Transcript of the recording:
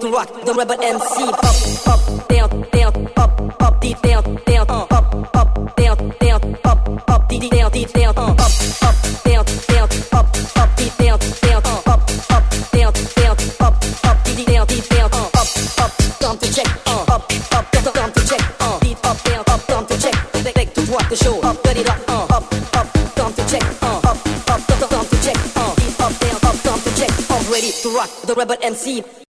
to rock the rebel MC. Up, up, down, down, up, up, deep down, down, up, up, down, down, up, deep down, deep down, up, down, down, up, deep down, down, up, down, down, up, deep down, deep down, up, come to check, up, come to check, deep up, down, come to check, back to rock the show, get it up, come to check, come to check, deep up, down, come to check, ready to rock the rebel MC.